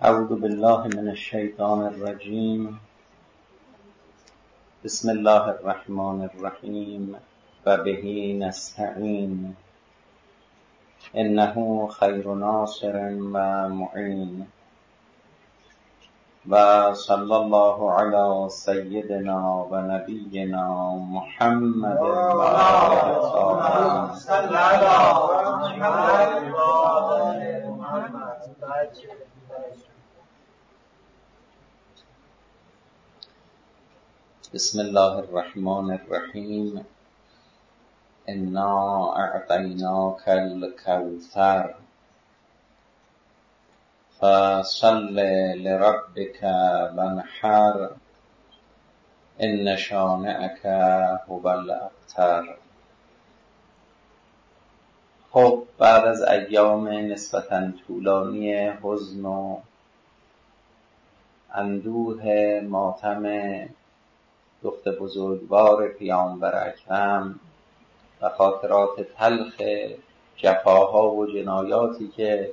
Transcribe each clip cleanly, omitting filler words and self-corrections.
اعوذ بالله من الشیطان الرجیم. بسم الله الرحمن الرحیم و به نستعین انه خیر ناصر و معین و صلی الله علی سیدنا و نبینا محمد و آله الطاهرین. بسم الله الرحمن الرحیم. انا اعطیناک الکوثر فصل لربک وانحر ان شانئک هو الابتر. خب بعد از ایام نسبتاً طولانی حزن و اندوه ماتم دخت بزرگوار پیامبر اکرم و خاطرات تلخ جفاها و جنایاتی که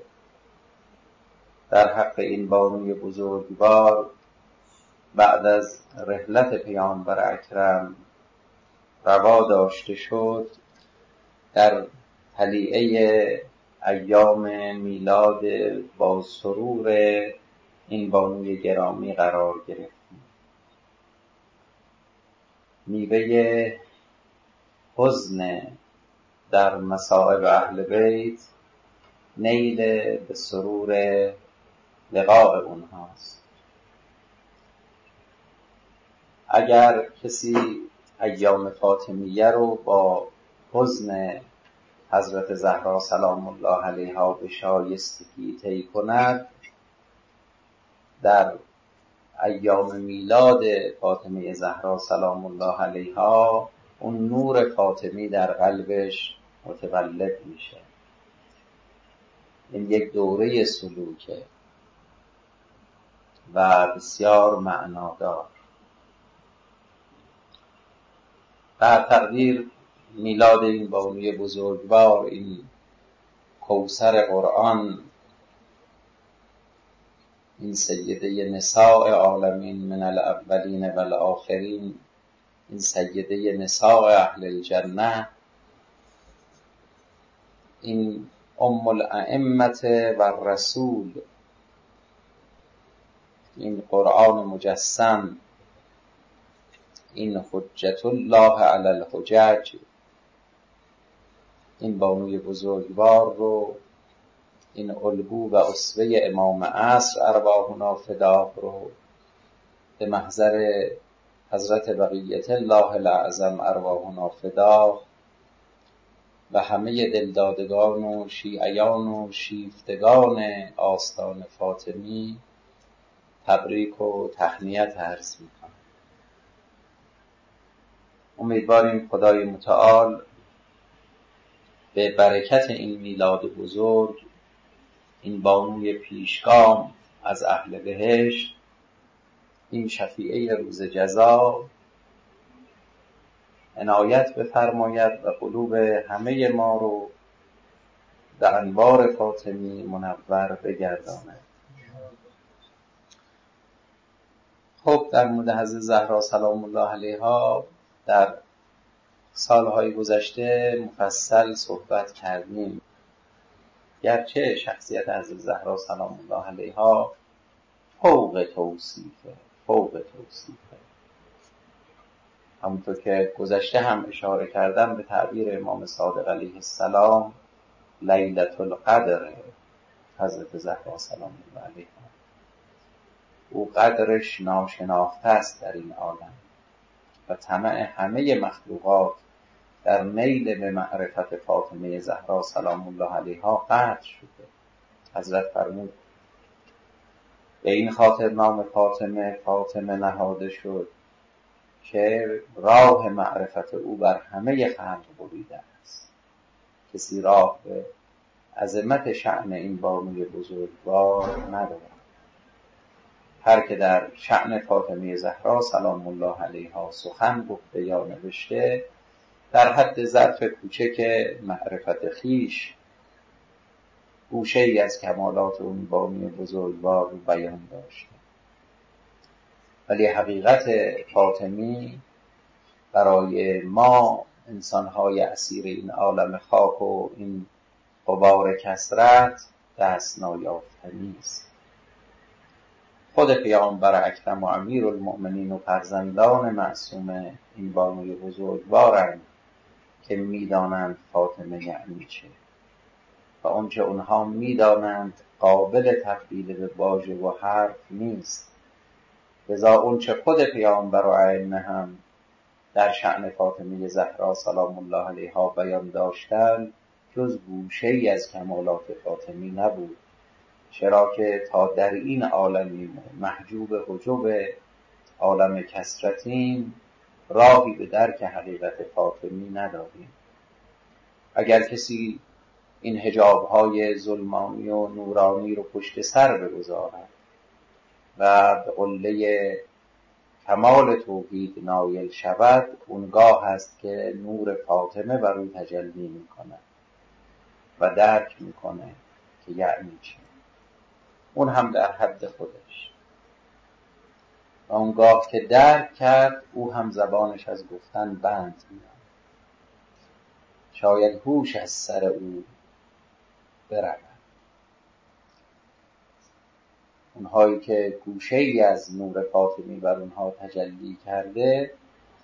در حق این بانوی بزرگوار بعد از رحلت پیامبر اکرم روا داشته شد، در طلیعه ایام میلاد با سرور این بانوی گرامی قرار گرفت. میوه حزن در مصائب اهل بیت نیل به سرور لقاء اونهاست. اگر کسی ایام فاطمیه رو با حزن حضرت زهرا سلام الله علیها به شایستگی طی کند، در ایام میلاد فاطمه زهرا سلام الله علیها اون نور فاطمی در قلبش متولد میشه. این یک دوره سلوکه و بسیار معنادار. در تقدیر میلاد این بانوی بزرگوار، این کوثر قرآن، این سیده نساء عالمین من الاولین و الاخرین، این سیده نساء اهل الجنه، این ام الائمه و الرسول، این قرآن مجسم، این حجت الله علی الحجج، این بانوی بزرگوار رو، این الگو و اسوه امام عصر ارواحنا فداه رو به محضر حضرت بقیت الله الاعظم ارواحنا فداه و همه دلدادگان و شیعیان و شیفتگان آستان فاطمی تبریک و تهنیت عرض می‌کنم. امیدواریم خدای متعال به برکت این میلاد بزرگ، این بانوی پیشگام از اهل بهشت، این شفیعه روز جزا، عنایت بفرماید و قلوب همه ما رو به انوار فاطمی منور بگرداند. خب در مورد حضرت زهرا سلام الله علیها در سالهای گذشته مفصل صحبت کردیم. گرچه شخصیت حضرت زهرا سلام الله علیها فوق توصیفه. همونطور که گذشته هم اشاره کردم، به تعبیر امام صادق علیه السلام لیلة القدر حضرت زهرا سلام الله علیها. او قدرش ناشناخته است در این عالم و طمع همه مخلوقات در میل به معرفت فاطمه زهرا سلام الله علیها قطع شده. حضرت فرمود به این خاطر نام فاطمه نهاده شد که راه معرفت او بر همه خلق بریده است. کسی راه به عظمت شأن این بانوی بزرگوار ندارد. هر که در شأن فاطمه زهرا سلام الله علیها سخن گفته یا نوشته، در حد ظرف کوچک معرفت خویش گوشه ای از کمالات اون بانی بزرگوار رو بیان داشته. ولی حقیقت فاطمی برای ما انسان‌های اسیر این عالم خاک و این غبار کثرت دست نایافتنی است. خود پیامبر اکرم و امیرالمؤمنین و فرزندان معصوم این بانوی بزرگوارند که میدانند فاطمه یعنی چه و آنچه اونها میدانند قابل تبدیل به واژه و حرف نیست. لذا آنچه خود پیامبر و ائمه هم در شأن فاطمه زهرا سلام الله علیها بیان داشتند جز گوشه‌ای از کمالات فاطمی نبود، چرا که تا در این عالمیم محجوب حجب عالم کثرتیم راهی به درک حقیقت فاطمی نداریم. اگر کسی این حجاب‌های ظلمانی و نورانی رو پشت سر بگذارد و به قله کمال توحید نایل شود، اونگاه هست که نور فاطمه بر او تجلی میکنه و درک میکنه که یعنی چی، اون هم در حد خودش. و اونگاه که درک کرد او هم زبانش از گفتن بند میاد، شاید هوش از سر او برود. اونهایی که گوشه ای از نور فاطمی بر اونها تجلی کرده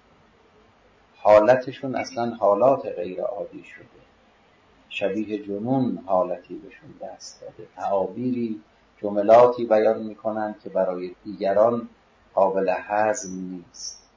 حالتشون اصلا حالات غیر عادی شده، شبیه جنون حالتی بهشون دست داده، تعابیری جملاتی بیان میکنن که برای دیگران قابل هضم نیست.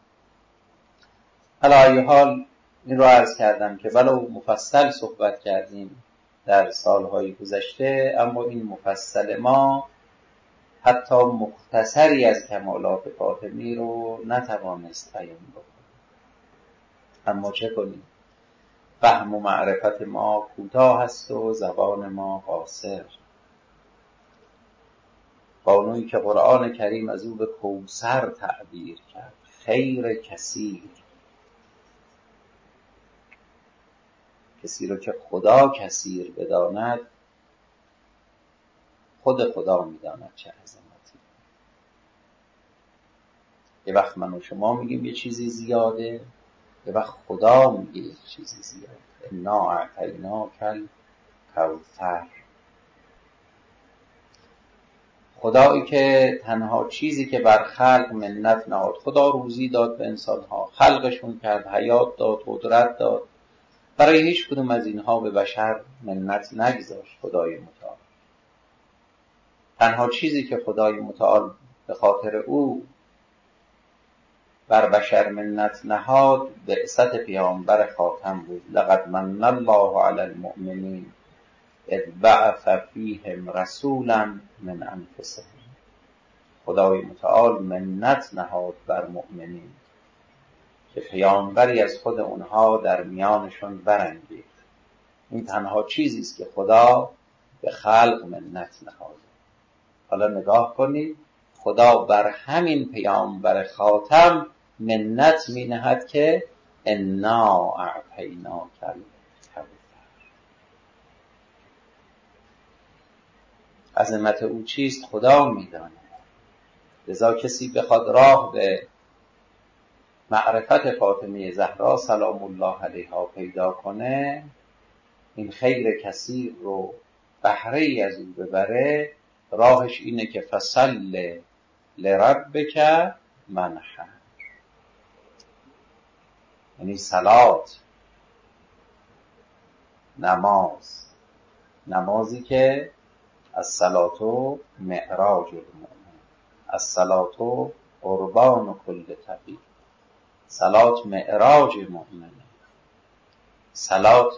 علی ای حال این رو عرض کردم که ولو مفصل صحبت کردیم در سالهای گذشته، اما این مفصل ما حتی مختصری از کمالات فاطمی رو نتوانست بیان بکنه. اما چه کنیم؟ فهم و معرفت ما کوتاه است و زبان ما قاصر. بانویی که قرآن کریم از او به کوثر تعبیر کرد، خیر کثیر، کسی رو که خدا کثیر بداند خود خدا میداند چه عظمتی. یه وقت من و شما میگیم یه چیزی زیاده، یه وقت خدا میگه یه چیزی زیاده. انا اعطیناک الکوثر. خدایی که تنها چیزی که بر خلق منت نهاد، خدا روزی داد به انسانها، خلقشون کرد، حیات داد، قدرت داد، برای هیچ کدوم از اینها به بشر منت نگذاشت. خدای متعال تنها چیزی که خدای متعال به خاطر او بر بشر منت نهاد بعثت پیامبر خاتم بود. لقد من الله علی المؤمنین اذ بعث فیهم رسولا من انفسهم. خدای متعال منت نهاد بر مؤمنین که پیامبری از خود اونها در میانشون برانگیخت. این تنها چیزی است که خدا به خلق منت نهاد. حالا نگاه کنید، خدا بر همین پیامبر خاتم منت می نهد که انا اعطیناک الکوثر. عظمت او چیست خدا میداند. لذا کسی بخواد راه به معرفت فاطمه زهرا سلام الله علیها پیدا کنه، این خیر کثیر رو بهره ای از او ببره، راهش اینه که فصل لربک منحر، یعنی صلات، نمازی که الصلاة معراج المؤمن، الصلاة قربان کل تقی. صلات معراج مؤمنه، صلات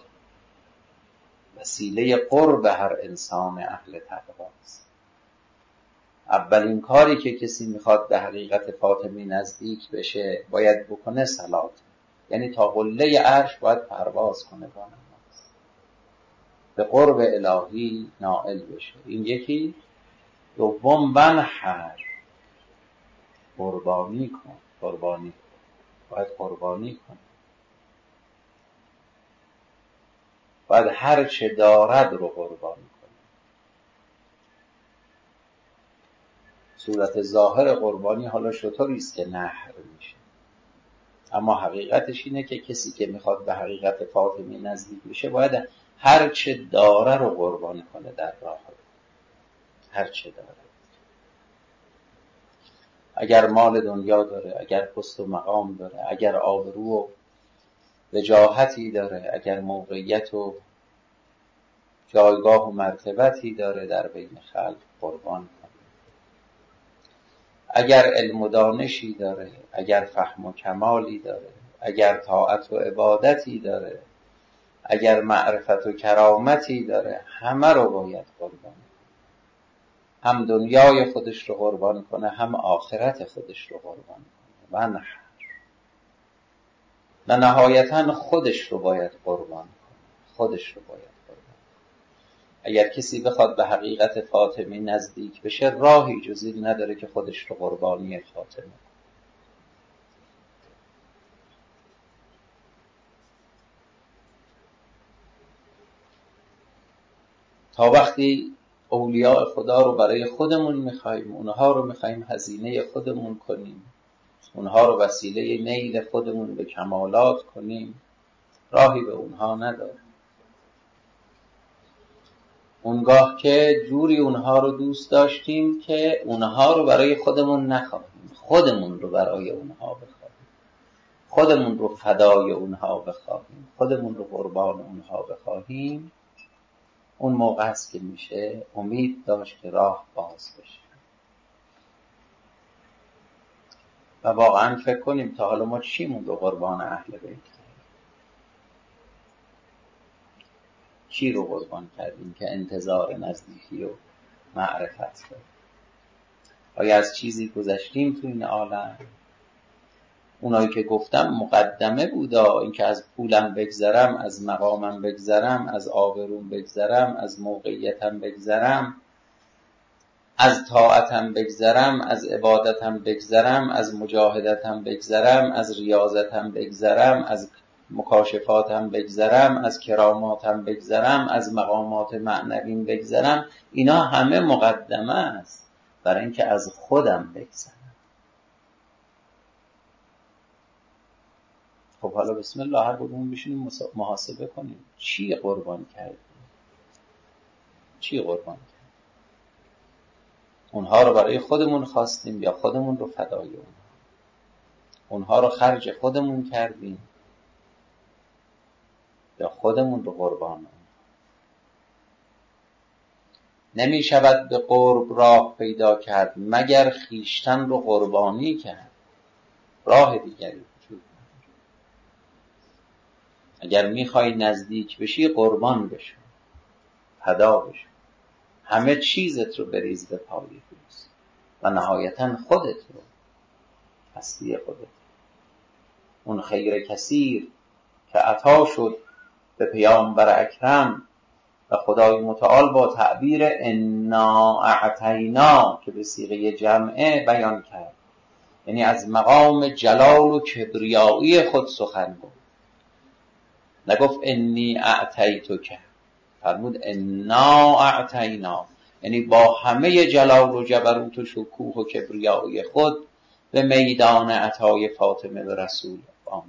وسیله قرب هر انسان اهل تقوا است. اولین کاری که کسی میخواد به حقیقت فاطمی نزدیک بشه باید بکنه صلات، یعنی تا قله عرش باید پرواز کنه با نماز، به قرب الهی نائل بشه. این یکی. دوم منحر، قربانی کن. باید قربانی کن، باید هر چه دارد رو قربانی کن. صورت ظاهر قربانی حالا شطوری است که نحر میشه، اما حقیقتش اینه که کسی که میخواد به حقیقت فاطمی نزدیک بشه باید هر چه داره رو قربان کنه در راه خدا. هر چه داره، اگر مال دنیا داره، اگر پست و مقام داره، اگر آبرو و وجاهتی داره، اگر موقعیت و جایگاه و مرتبتی داره در بین خلق، قربان کنه. اگر علم و دانشی داره، اگر فهم و کمالی داره، اگر طاعت و عبادتی داره، اگر معرفت و کرامتی داره، همه رو باید قربان کنه. هم دنیای خودش رو قربان کنه، هم آخرت خودش رو قربان کنه و نهایتاً خودش رو باید قربان کنه. خودش رو باید قربان کنه. اگر کسی بخواد به حقیقت فاطمی نزدیک بشه، راهی جز این نداره که خودش رو قربانی فاطمه کنه. تا وقتی اولیاء خدا رو برای خودمون میخوایم، اونها رو میخوایم هزینه خودمون کنیم، اونها رو وسیله نیل خودمون به کمالات کنیم، راهی به اونها نداره. اونگاه که جوری اونها رو دوست داشتیم که اونها رو برای خودمون نخواهیم، خودمون رو برای اونها بخواهیم، خودمون رو فدای اونها بخواهیم، خودمون رو قربان اونها بخواهیم، اون موقع است که میشه امید داشت که راه باز بشه. و واقعا فکر کنیم تا حالا ما چیمون رو قربان اهل بیت کردیم؟ چی رو قربان کردیم که انتظار نزدیکی و معرفت داریم؟ آیا از چیزی گذشتیم تو این عالم؟ اونایی که گفتم مقدمه بودا، این که از پولم بگذرم، از مقامم بگذرم، از آبروم بگذرم، از موقعیتم بگذرم، از طاعتم بگذرم، از عبادتم بگذرم، از مجاهدتم بگذرم، از ریاضتم بگذرم، از مکاشفاتم بگذرم، از کراماتم بگذرم، از مقامات معنویم بگذرم، اینا همه مقدمه است برای اینکه از خودم بگذرم. خب حالا بسم الله هر کدوم بشینیم محاسبه کنیم چی قربان کردیم، چی قربان کردیم؟ اونها رو برای خودمون خواستیم یا خودمون رو فدای اونها رو خرج خودمون کردیم یا خودمون رو قربان. نمی شود به قرب راه پیدا کرد مگر خیشتن رو قربانی کرد. راه دیگری وجود نداره. اگر میخوای نزدیک بشی قربان بشو، فدا بشو، همه چیزت رو بریز به پای دوست و نهایتا خودت رو، هستی خودت، اون خیر کثیر که عطا شد به پیامبر اکرم و خدای متعال با تعبیر انا اعطینا که به صیغه جمعه بیان کرد، یعنی از مقام جلال و کبریایی خود سخن گفت. نگفت انی اعطیتک، فرمود انا اعطینا، یعنی با همه جلال و جبروت و شکوه و کبریایی خود به میدان عطای فاطمه به رسول آمد.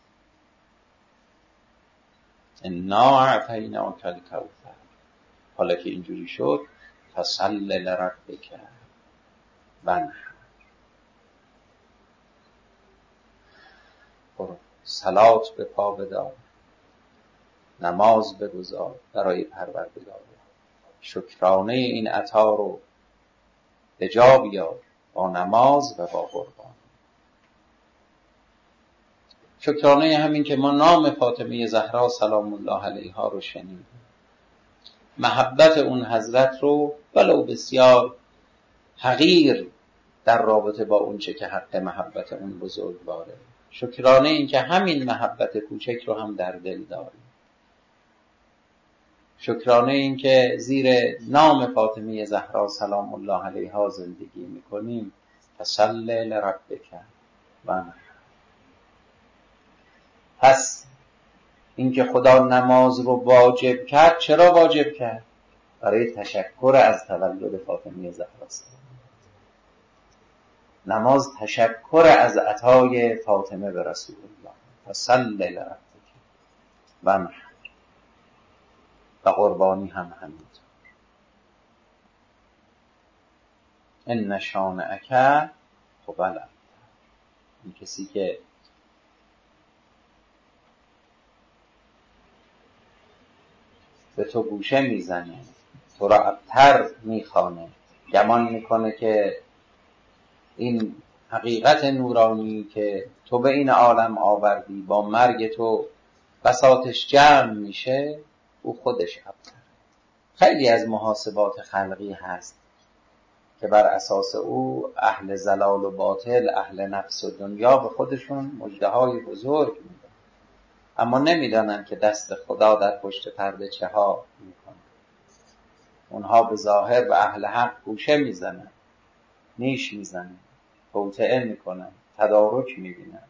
انا اعطیناک الکوثر. حالا که اینجوری شد فصل لربک وانحر، برو صلات به پا بدار، نماز بگزار برای پروردگار، شکرانه این عطا رو به جا بیار با نماز و با قربان. شکرانه همین که ما نام فاطمه زهرا سلام الله علیها رو شنیدیم، محبت اون حضرت رو ولو بسیار حقیر در رابطه با اون چه که حق محبت اون بزرگواره، شکرانه این که همین محبت کوچک رو هم در دل داریم، شکرانه این که زیر نام فاطمه زهرا سلام الله علیها زندگی میکنیم. فصل لربک وانحر. پس این که خدا نماز رو واجب کرد، چرا واجب کرد؟ برای تشکر از تولد فاطمه زهرا. نماز تشکر از عطای فاطمه به رسول الله و صلی لربک و قربانی هم همینطور. ان شانئک هو الابتر. این کسی که به تو گوشه میزنه، تو را ابتر میخوانه، گمان میکنه که این حقیقت نورانی که تو به این عالم آوردی با مرگ تو بساطش جمع میشه، او خودش ابتر. خیلی از محاسبات خلقی هست که بر اساس او اهل ضلال و باطل، اهل نفس و دنیا به خودشون مژده‌های بزرگ میدن، اما نمیدانن که دست خدا در پشت پرده چه ها میکنه. اونها به ظاهر به اهل حق گوشه میزنن، نیش میزنن، توطئه میکنن، تدارک میبینن،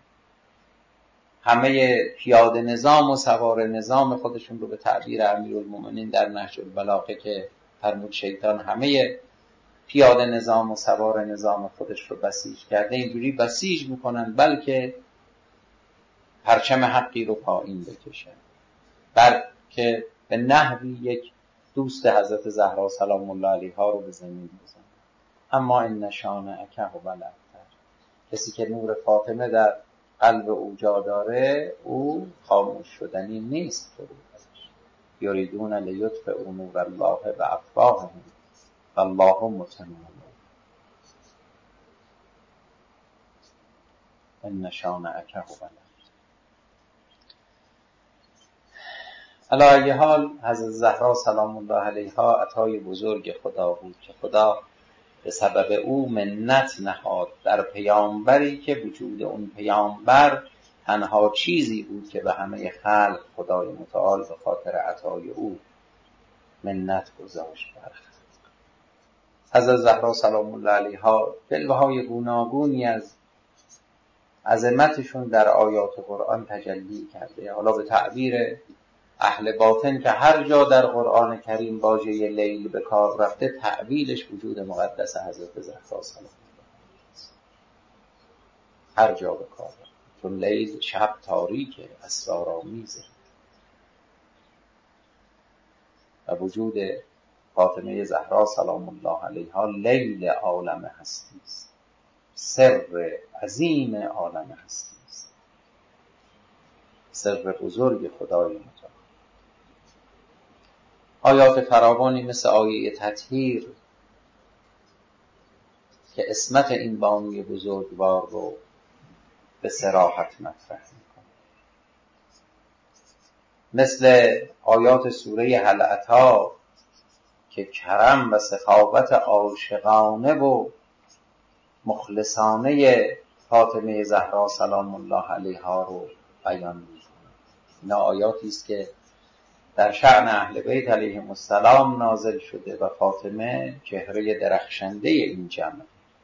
همه پیاده نظام و سوار نظام خودشون رو به تعبیر امیرالمومنین در نهج البلاغه که فرمود شیطان همه پیاده نظام و سوار نظام خودش رو بسیج کرده، اینجوری بسیج میکنن بلکه پرچم حقی رو پایین بکشن، بلکه به نحوی یک دوست حضرت زهرا سلام الله علیها رو به زمین بزنن. اما ان شانئک هو الابتر. کسی که نور فاطمه در قلب او جا داره، او خاموش شدنی نیست. یریدون لیطفئوا نور الله بافواههم والله متم نوره. ان شانئک هو الابتر. علی ای حال حضرت زهرا سلام الله علیها عطای بزرگ خدا بود که خدا به سبب او منت نهاد در پیامبری که وجود اون پیامبر تنها چیزی بود که به همه خلق خدای متعال به خاطر عطای او منت گذاشت بر خلق. حضرت زهرا سلام الله علیها جلوه‌های گوناگونی از عظمتشون در آیات قرآن تجلی کرده. حالا به تعبیر اهل باطن که هر جا در قرآن کریم واژه لیل به کار رفته، تعبیرش وجود مقدس حضرت زهرا سلام الله علیها، هر جا به کار رفته، چون لیل شب تاریکه، اسرارآمیزه و وجود فاطمه زهرا سلام الله علیها لیل عالم هستی است، سر عظیم عالم هستی است، سر بزرگ خدای متعال. آیات فراوانی مثل آیه تطهیر که عصمت این بانوی بزرگوار رو به صراحت مطرح میکنه، مثل آیات سوره هل اتی که کرم و سخاوت عاشقانه و مخلصانه فاطمه زهرا سلام الله علیها رو بیان میکنه. این آیاتی است که در شأن اهل بیت علیهم السلام نازل شده و فاطمه چهره درخشنده این جمع،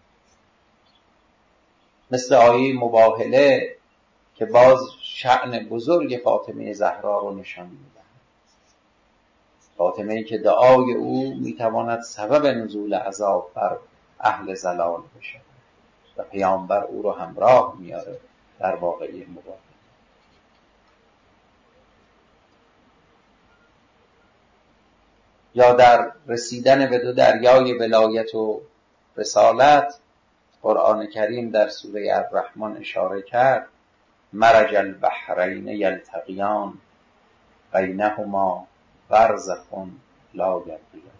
مثل آیه مباهله که باز شأن بزرگ فاطمه زهرا رو نشان میده. فاطمه‌ای که دعای او میتواند سبب نزول عذاب بر اهل ضلال بشه و پیامبر او رو همراه میاره در واقعه مباهله. یا در رسیدن به دو دریای ولایت و رسالت، قرآن کریم در سوره الرحمن اشاره کرد مرج البحرین یلتقیان بینهما برزخ لا یبغیان.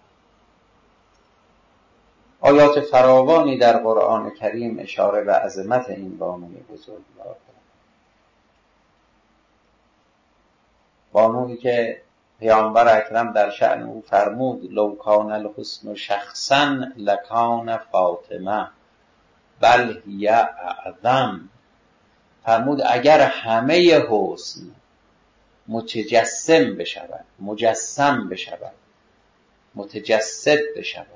آیات فراوانی در قرآن کریم اشاره به عظمت این بانوی بزرگوار، بانویی که پیامبر اکرم در شأن او فرمود لو کان الحسن شخصا لکان فاطمه بل هی اعظم. فرمود اگر همه حسن متجسم بشود، مجسم بشود، متجسد بشود،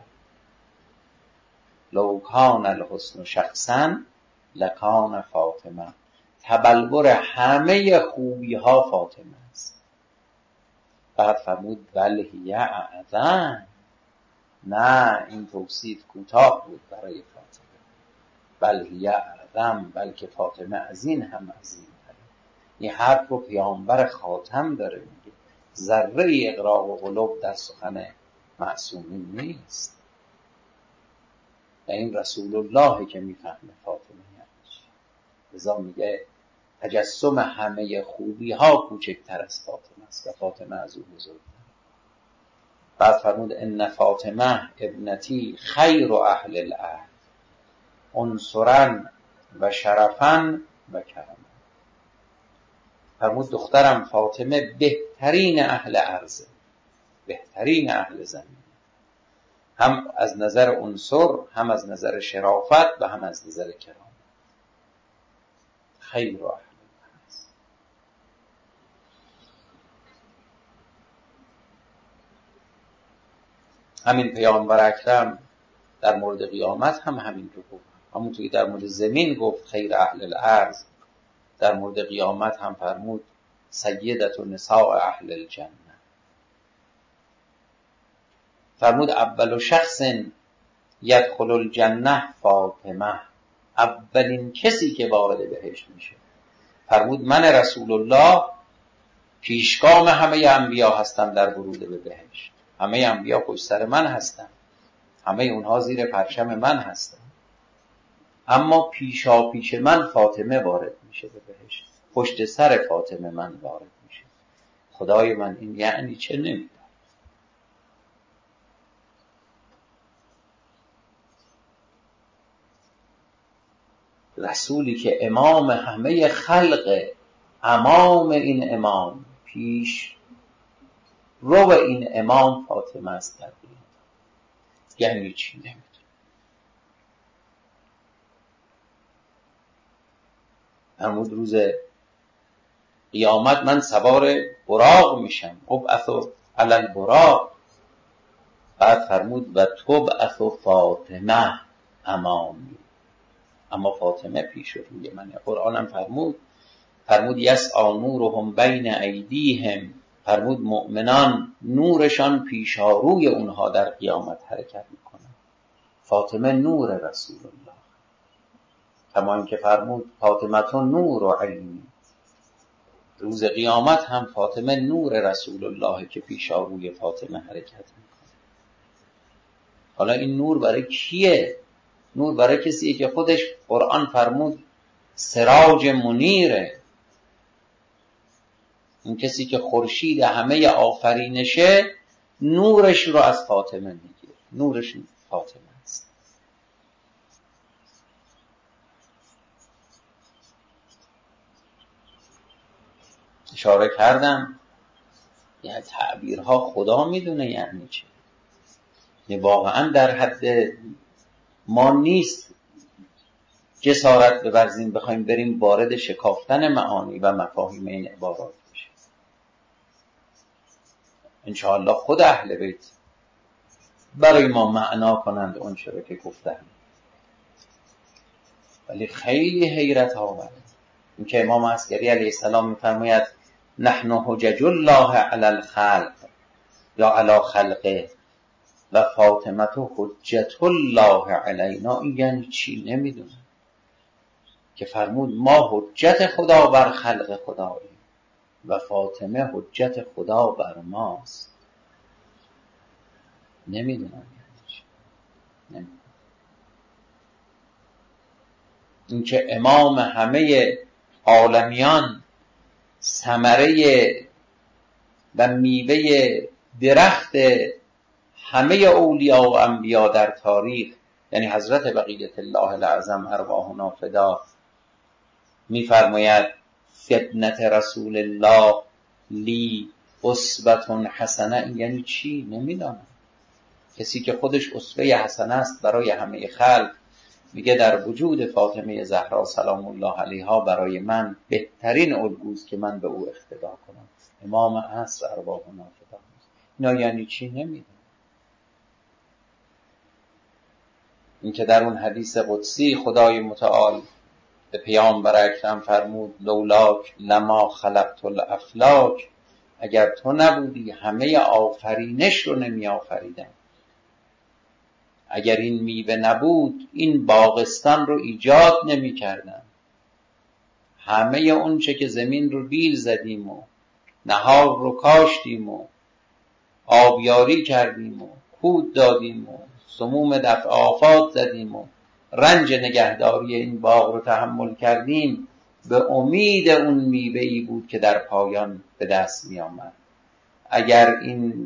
لو کان الحسن شخصا لکان فاطمه، تبلور همه خوبی ها فاطمه است. بعد فرمود بل هی اعظم، نه این توصیف کوتاه بود برای فاطمه، بل هی اعظم، بلکه فاطمه از این هم عظیم تره. این حرف رو پیامبر خاتم داره میگه. ذره اغراق و غلوب در سخن معصومین نیست. و این رسول الله که میفهمه فاطمه یعنی چی. لذا میگه تجسم همه خوبی ها کوچکتر از فاطمه است و فاطمه از او بزرگتر. بعد فرمود ان فاطمه ابنتی خیر اهل الارض عنصرا و شرفا و کرما. فرمود دخترم فاطمه بهترین اهل ارض، بهترین اهل زمین، هم از نظر عنصر، هم از نظر شرافت و هم از نظر کرامت. خیر اهل الارض. همین پیامبر اکرم در مورد قیامت هم همین رو گفت. همونطوری در مورد زمین گفت خیر اهل الارض، در مورد قیامت هم فرمود سیدت و نساء اهل الجنه. فرمود اول شخص یدخل الجنه فاطمه، اولین کسی که وارد بهشت میشه. فرمود من رسول الله پیشگام همه انبیا هستم در ورود به بهشت. همه انبیا پشت سر من هستن، همه اونها زیر پرچم من هستن، اما پیشا پیش من فاطمه وارد میشه به بهشت، پشت سر فاطمه من وارد میشه. خدای من این یعنی چه؟ نمیدونم. رسولی که امام همه خلق، امام این امام، پیش رو این امام فاطمه است در دنیا، یعنی چی؟ نمیدونم. فرمود روز قیامت من سوار براق میشم، ابعث علی البراق. بعد فرمود و تبعث فاطمه امامی، اما فاطمه پیش روی منه. قرآن هم فرمود یسعی نورهم بین ایدیهم، فرمود مؤمنان نورشان پیشاروی اونها در قیامت حرکت میکنه. فاطمه نور رسول الله، کما اینکه فرمود فاطمه نور عینی. روز قیامت هم فاطمه نور رسول الله که پیشاروی فاطمه حرکت میکنه. حالا این نور برای کیه؟ نور برای کسیه که خودش قرآن فرمود سراج منیره. اون کسی که خورشید همه آفرینشه نورش رو از فاطمه میگیره. نورش فاطمه است. اشاره کردم یعنی تعبیرها خدا میدونه یعنی چه. یعنی واقعا در حد ما نیست جسارت بورزیم بخوایم بریم وارد شکافتن معانی و مفاهیم این عبارات بشیم. انشاءالله خود اهل بیت برای ما معنا کنند اون چرا که گفتن. ولی خیلی حیرت آوره این که امام عسکری علیه السلام میفرماید نحن حجج الله علی الخلق یا علی خلقه و فاطمه حجت الله علینا. این یعنی چی؟ نمیدونم. که فرمود ما حجت خدا بر خلق خداییم و فاطمه حجت خدا بر ماست. نمیدونم یعنی چی. نمیدونم. این که امام همه عالمیان، ثمره و میوه درخت همه اولیاء و انبیا در تاریخ، یعنی حضرت بقیت الله الاعظم ارواحنا فدا، میفرماید فتنت رسول الله لی اسوة حسنه. یعنی چی؟ نمیدانم. کسی که خودش اسوه حسنه است برای همه خلق میگه در وجود فاطمه زهرا سلام الله علیها برای من بهترین الگوست که من به او اقتدا کنم. امام عصر ارواحنا فدا. اینا یعنی چی؟ نمیدونم. این که در اون حدیث قدسی خدای متعال به پیامبر اکرم فرمود لولاک لما خلقت الافلاک، اگر تو نبودی همه آفرینش رو نمی آفریدم. اگر این میوه نبود این باغستان رو ایجاد نمی کردن. همه اون چه که زمین رو بیل زدیم و نهار رو کاشتیم و آبیاری کردیم و کود دادیم و سموم دفع آفات زدیم و رنج نگهداری این باغ رو تحمل کردیم، به امید اون میوه‌ای بود که در پایان به دست می آمد. اگر این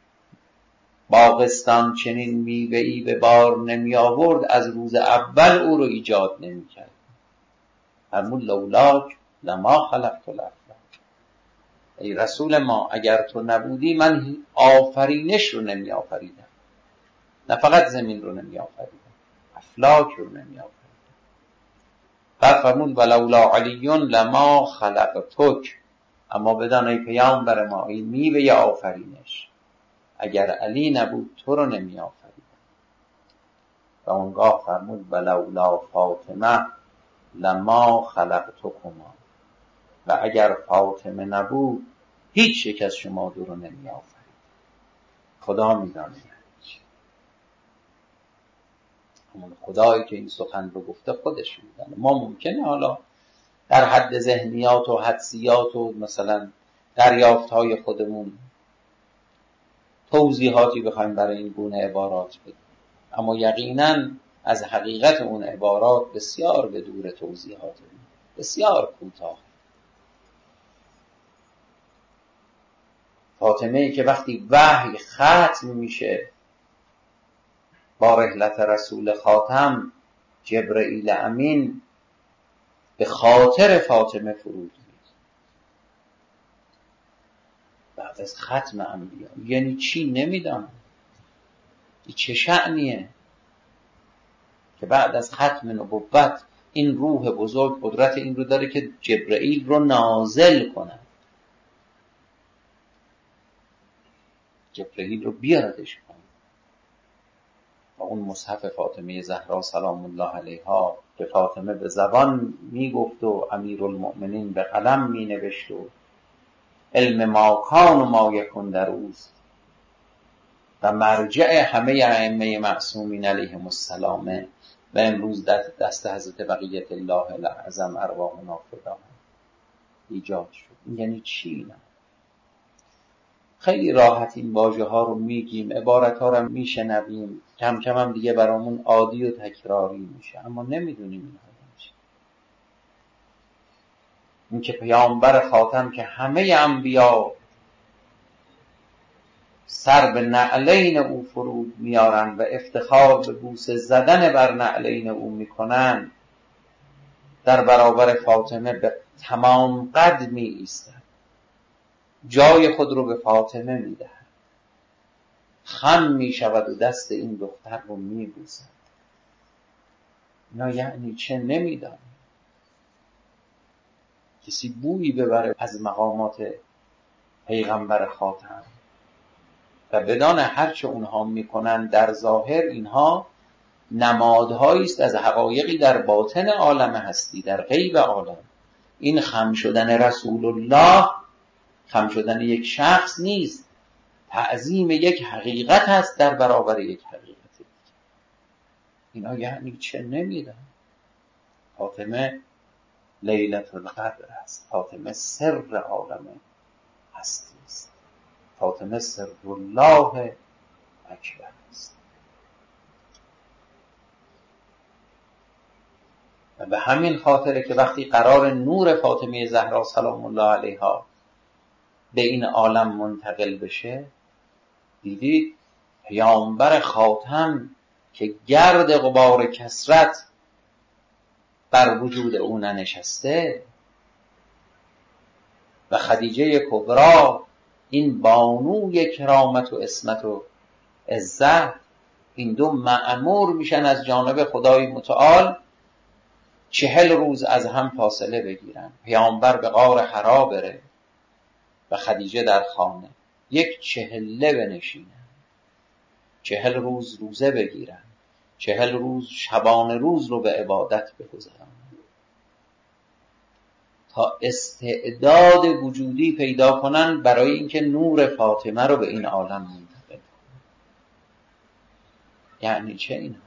باغستان چنین میوه‌ای به بار نمی آورد، از روز اول او رو ایجاد نمی کرد. فرمود لولاک لما خلقت الافلاک. ای رسول ما، اگر تو نبودی من آفرینش رو نمی آفریدم. نه فقط زمین رو نمی آفریدم، افلاک رو نمی آفریدم. بعد فرمود ولولا علی لما خلقتک. اما بدان ای پیامبر ما، این میوه آفرینش، اگر علی نبود تو رو نمی آفریدم. و اونگاه فرمود ولولا فاطمه لما خلقتکما. و اگر فاطمه نبود هیچ یک از شما دو رو نمی آفرید. خدا می دانه همون خدایی که این سخن رو گفته خودش می دانه. ما ممکنه حالا در حد ذهنیات و حدسیات و مثلا دریافت های خودمون توضیحاتی بخوایم برای این گونه عبارات بدیم، اما یقینا از حقیقت اون عبارات بسیار به دور توضیحات بسیار کوتاه. فاطمه که وقتی وحی ختم میشه با رحلت رسول خاتم، جبرئیل امین به خاطر فاطمه فرود میاد بعد از ختم انبیا. یعنی چی؟ نمیدونم این چه شأنیه که بعد از ختم نبوت این روح بزرگ قدرت این رو داره که جبرئیل رو نازل کنه، جبرئیل رو بیاردش کنه. و اون مصحف فاطمه زهرا سلام الله علیها که فاطمه به زبان میگفت و امیرالمؤمنین به قلم مینوشت و علم ما کان و ما یکون در اوست و مرجع همه ائمه معصومین علیهم السلام، و امروز دست حضرت بقیت الله الاعظم ارواحنا فداها ایجاد شد. یعنی چی؟ نه خیلی راحت این واژه ها رو میگیم، عبارت ها رو میشنویم، کم کم هم دیگه برامون عادی و تکراری میشه، اما نمیدونیم این ها چی. این که پیامبر خاتم که همه انبیا سر به نعلین او فرود میارن و افتخار به بوسه زدن بر نعلین او میکنن، در برابر فاطمه به تمام قد می ایستن، جای خود رو به فاطمه میدهن، خم میشود و دست این دختر رو میبوسد. نه یعنی چه؟ نمیدانم. کسی بویی ببره از مقامات پیغمبر خاتم و بدان هرچه اونها میکنن در ظاهر اینها نمادهایی است از حقایقی در باطن عالم هستی، در غیب عالم. این خم شدن رسول الله خم شدن یک شخص نیست، تعظیم یک حقیقت هست در برابر یک حقیقت. اینا یعنی چه؟ نمیدن. فاطمه لیلة القدر است، فاطمه سر عالم هستی است، فاطمه سر الله اکبر است. و به همین خاطره که وقتی قرار نور فاطمه زهرا سلام الله علیها به این عالم منتقل بشه، دیدید پیامبر خاتم که گرد غبار کثرت بر وجود او ننشسته و خدیجه کبرا این بانوی کرامت و عصمت و عزت، این دو مأمور میشن از جانب خدای متعال 40 روز از هم فاصله بگیرن. پیامبر به غار حرا بره و خدیجه در خانه، یک چهله بنشینن، 40 روز روزه بگیرن، 40 روز شبانه روز رو به عبادت بگذارن تا استعداد وجودی پیدا کنن برای اینکه نور فاطمه رو به این عالم منتقل کنن. یعنی چه اینها؟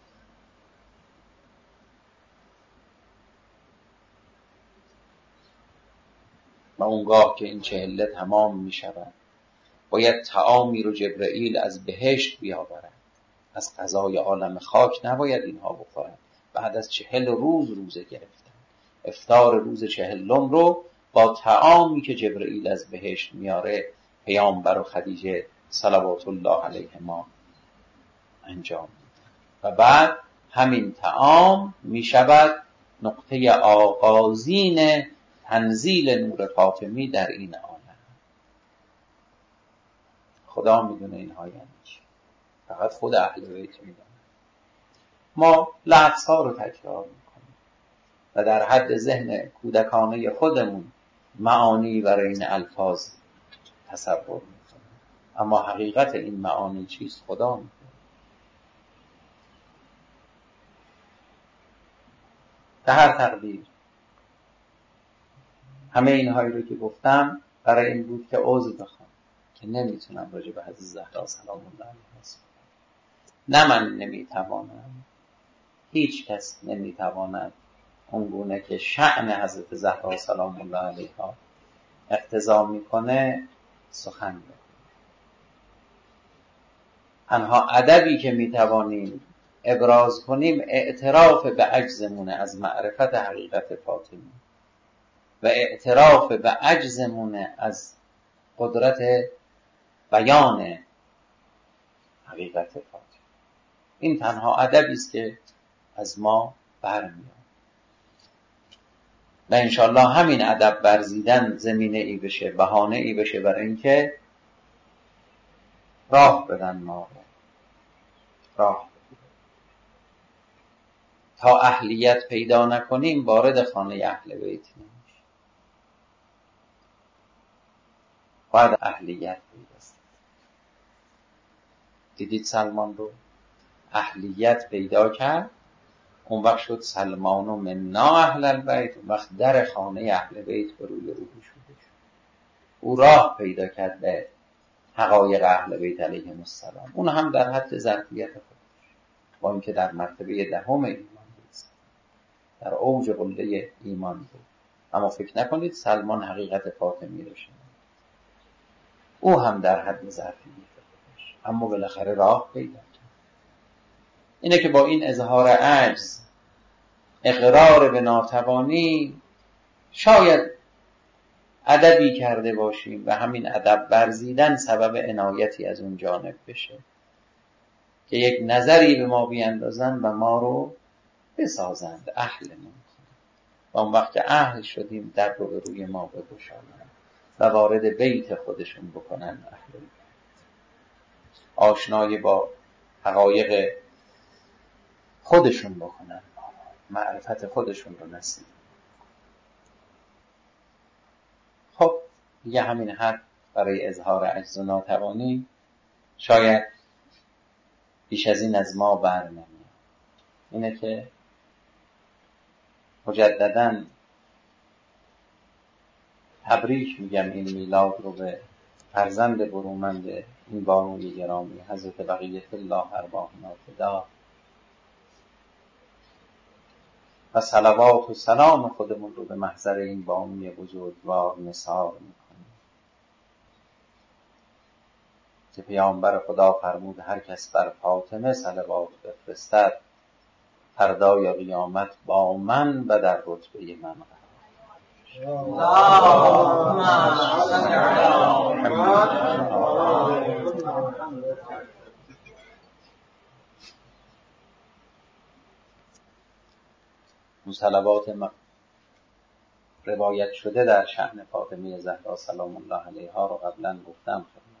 و اونگاه که این چهله تمام می شود باید طعامی رو جبرئیل از بهشت بیاورد، از غذای عالم خاک نباید اینها بخورند. بعد از 40 روز روزه گرفتن، افطار روز 40 رو با طعامی که جبرئیل از بهشت میاره پیامبر و خدیجه صلوات الله علیهما انجام میدن و بعد همین طعام میشود نقطه آغازین تنزیل نور فاطمی در این عالم. خدا میدونه اینها یعنی چی، فقط خود اهل بیت میدونه. ما لفظها رو تکرار میکنیم و در حد ذهن کودکانه خودمون معانی برای این الفاظ تصور میکنیم، اما حقیقت این معانی چیست خدا میدونه. به هر تقدیر همه اینهایی رو که گفتم برای این بود که عذر بخوام که نمیتونم راجع به حضرت زهرا سلام الله علیها صحبت. نه من نمیتوانم، هیچ کس نمیتواند اونگونه که شأن حضرت زهرا سلام الله علیها اقتضا میکنه سخن بگه. تنها ادبی که میتوانیم ابراز کنیم اعتراف به عجزمونه از معرفت حقیقت فاطمی و اعتراف به عجزمونه از قدرت بیان حقیقت فاطمی. این تنها ادبی است که از ما برمیاد و انشالله همین ادب ورزیدن زمینه ای بشه، بهانه ای بشه برای اینکه راه بدن ما راه تا اهلیت پیدا نکنیم وارد خانه اهل بیت نمیشه. باید اهلیت پیداست. دیدید سلمان رو اهلیت پیدا کرد، اون وقت شد سلمان و منا اهل البیت، اون وقت در خانه اهل بیت به روی شده شد. او راه پیدا کرد به حقایق اهل بیت علیهم السلام، اون هم در حد ظرفیت خودش، با اینکه در مرتبه 10 ایمان بود، در اوج قله ایمان بود، اما فکر نکنید سلمان حقیقت فاطمی رو شنید، او هم در حد ظرفیت خودش، اما بالاخره راه پیدا کرد. اینه که با این اظهار عجز، اقرار به ناتوانی، شاید ادبی کرده باشیم و همین ادب ورزیدن سبب عنایتی از اون جانب بشه که یک نظری به ما بیندازن و ما رو بسازند اهلمون و اون وقت اهل شدیم در رو به روی ما بگشانند و وارد بیت خودشون بکنن، اهل آشنایی با حقایق خودشون بکنن، معرفت خودشون رو نصیب. خب دیگه همین حد برای اظهار عجز و ناتوانی شاید بیش از این از ما بر نمیاد. اینه که مجدداً تبریک میگم این میلاد رو به فرزند برومند این بانوی گرامی حضرت بقیت الله ارواحنا فدا و صلوات و سلام خودمون رو به محضر این بانوی بزرگوار نثار میکنیم که پیامبر خدا فرمود هر کس بر فاطمه صلوات بفرستد فردای قیامت با من و در رتبه من قرار. اون صلوات روایت شده در شأن فاطمه زهرا سلام الله علیها رو قبلا گفتم خدمت.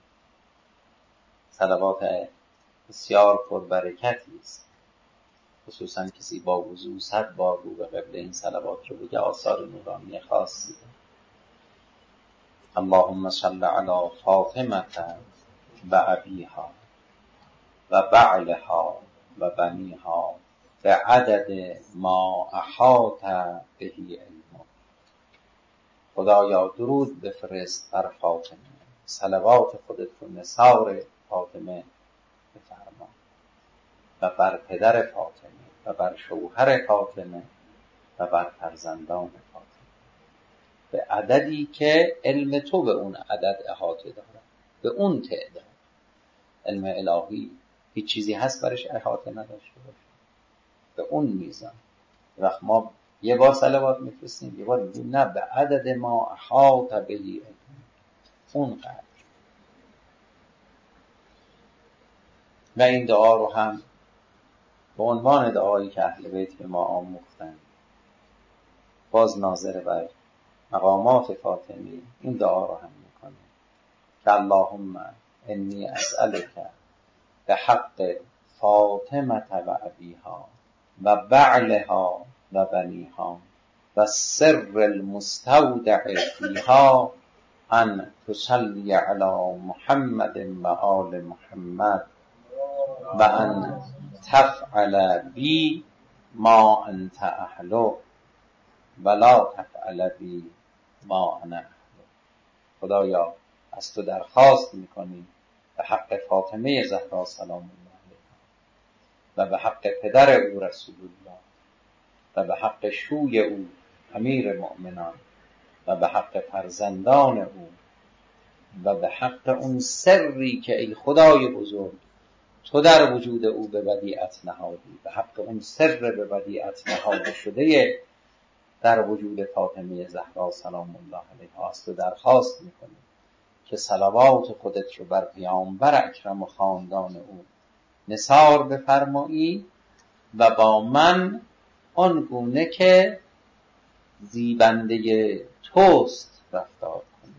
صلوات بسیار پربرکتی است، خصوصا کسی با وضو 100 بار رو به قبله این صلوات رو بگه آثار نورانی خاصی داره. اللهم صل علی فاطمه و ابیها و بعلها و بنیها به عدد ما احاط بهی علم. خدایا درود بفرست بر فاطمه، صلوات خودت رو نثار فاطمه بفرما و بر پدر فاطمه و بر شوهر فاطمه و بر فرزندان فاطمه، به عددی که علم تو به اون عدد احاطه داره، به اون تعداد. علم الهی هیچ چیزی هست برش احاطه نداشته باشه، به اون میزان. وقت ما یه بار صلوات میفرستیم، یه بار میگیم نه به عدد ما احاط بهی علم، اون قدر. و این دعا رو هم به عنوان دعایی که اهل بیت به ما آموختن، باز ناظر بر مقامات فاطمی، این دعا رو هم میکنه که اللهم انی اسألک به حق فاطمه و ابیها و بعلها و بنیها و سر المستودع فیها ان تصلی علی محمد و آل محمد و ان تفعل بی ما انت اهله ولا تفعل بی ما انا اهله. خدایا از تو درخواست میکنیم به حق فاطمه زهرا سلام الله علیها و به حق پدر او رسول الله و به حق شوی او امیر مؤمنان و به حق فرزندان او و به حق اون سری که ای خدای بزرگ تو در وجود او به ودیعت نهادی، به حق اون سر به ودیعت نهاده شده در وجود فاطمه زهرا سلام الله علیها، از تو درخواست میکنیم که صلوات خودت رو بر پیامبر اکرم و خاندان او نثار بفرمایی و با من آن گونه که زیبنده توست رفتار کنی،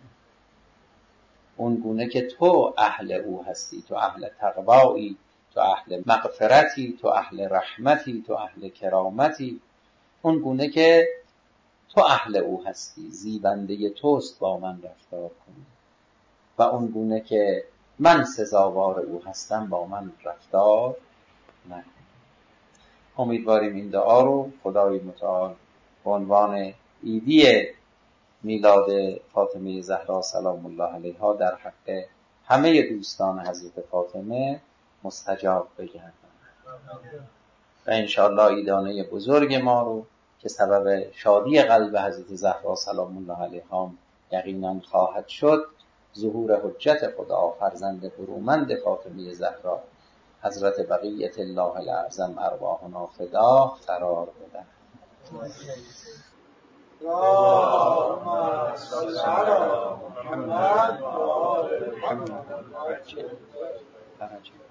اون گونه که تو اهل او هستی، تو اهل تقوایی، تو اهل مغفرتی، تو اهل رحمتی، تو اهل کرامتی، اون گونه که تو اهل او هستی، زیبنده توست با من رفتار کنی و اون گونه که من سزاوار او هستم با من رفتار نکنی. امیدواریم این دعا رو خدای متعال به عنوان عیدی میلاد فاطمه زهرا سلام الله علیها در حق همه دوستان حضرت فاطمه مستجاب بگردن و انشاءالله عیدانه بزرگ ما رو که سبب شادی قلب حضرت زهرا سلام الله علیها یقینا خواهد شد، ظهور حجت خدا فرزند برومند فاطمه زهرا حضرت بقیت الله الاعظم ارواحنا فدا قرار بدن. اللهم صل علی محمد و آل محمد.